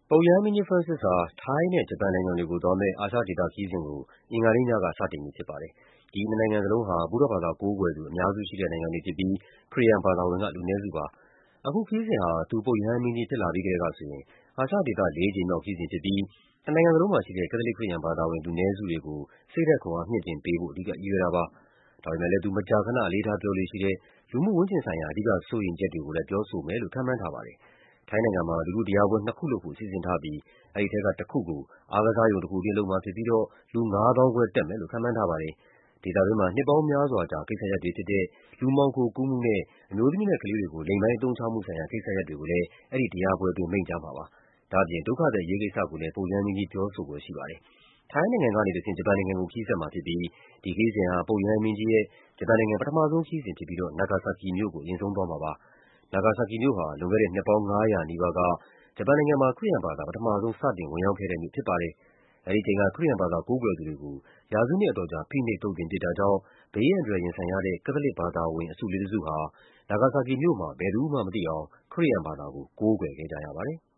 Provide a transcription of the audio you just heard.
ပုပ်ရဟန်းမင်းကြီး Francis ဟာ ထိုင်းနဲ့ ဂျပန်နိုင်ငံတွေကိုသွားမယ့် အာရှဒေသခရီးစဉ်ကို အင်္ဂါနေ့ညက စတင်ပြီဖြစ်ပါတယ်။ ဒီနှစ်နိုင်ငံစလုံးဟာ ဗုဒ္ဓဘာသာကိုးကွယ်သူ အများစုရှိတဲ့နိုင်ငံတွေဖြစ်ပြီး ခရစ်ယာန်ဘာသာဝင်က လူနည်းစုပါ။ အခုခရီးစဉ်ဟာ သူ ပုပ်ရဟန်းမင်းကြီးဖြစ်လာပြီးကတည်းကဆိုရင် အာရှဒေသ ၄ ကြိမ်မြောက်ခရီးစဉ်ဖြစ်ပြီး နှစ်နိုင်ငံစလုံးမှာရှိတဲ့ ကက်သလစ်ခရစ်ယာန်ဘာသာဝင် လူနည်းစုတွေကို စိတ်ဓာတ်ခွန်အား မြှင့်တင်ပေးဖို့ အဓိကရည်ရွယ်တာပါ။ ဒါပေမယ့်လည်း သူ မကြာခဏ အလေးထားပြောလေ့ရှိတဲ့ လူမှုဝန်းကျင်ဆိုင်ရာ အဓိကစိုးရိမ်ချက်တွေကိုလည်း ပြောဆိုမယ်လို့ ခန့်မှန်းထားပါတယ်။ ထိုင်းနိုင်ငံမှာ လူထုတရားပွဲနှစ်ခုလုပ်ဖို့ စီစဉ်ထားပြီး အဲဒီထဲကတခုကို အားကစားရုံတခုအတွင်း လုပ်မှာဖြစ်ပြီးတော့ လူ ၅၅,၀၀၀ တက်မယ်လို့ ခန့်မှန်းထားပါတယ်။ ဒေသတွင်းမှာ နှစ်ပေါင်းများစွာကြာ ကိစ္စရပ်တွေဖြစ်တဲ့ လူမှောင်ခိုကူးမှုနဲ့ အမျိုးသမီးနဲ့ကလေးတွေကို လိင်ပိုင်းအသုံးချမှုဆိုင်ရာ ကိစ္စရပ်တွေကိုလည်း အဲဒီတရားပွဲအတွင်း မိန့်ကြားမှာပါ။ ဒါ့အပြင် ဒုက္ခသည်အရေးကိစ္စကိုလည်း ပုပ်ရဟန်းမင်းကြီး ပြောဆိုဖွယ်ရှိပါတယ်။ ထိုင်းနိုင်ငံကနေတဆင့် ဂျပန်နိုင်ငံကို ခရီးဆက်မှာဖြစ်ပြီး ဒီခရီးစဉ်ဟာ ပုပ်ရဟန်းမင်းကြီးရဲ့ ဂျပန်နိုင်ငံ ပထမဆုံးခရီးစဉ်ဖြစ်ပြီးတော့ နာဂါဆာကီမြို့ကို အရင်ဆုံးသွားမှာပါ။ နာဂါဆာကီမြို့ဟာ လွန်ခဲ့တဲ့ နှစ်ပေါင်း ၅၀၀ နီးပါးက ဂျပန်နိုင်ငံမှာ ခရစ်ယာန်ဘာသာ ပထမဆုံး စတင်ဝင်ရောက်ခဲ့တဲ့မြို့ဖြစ်ပါတယ်။ အဲဒီအချိန်က ခရစ်ယာန်ဘာသာ ကိုးကွယ်သူတွေကို ရာစုနှစ်အတော်ကြာ ဖိနှိပ် သုတ်သင်ပစ်တာကြောင့် ဘေးအန္တရာယ်ရင်ဆိုင်ရတဲ့ ကက်သလစ်ဘာသာဝင် အစုလေးတစုဟာ နာဂါဆာကီမြို့မှာ ဘယ်သူမှမသိအောင် ခရစ်ယာန်ဘာသာကို ကိုးကွယ်ခဲ့ကြရပါတယ်။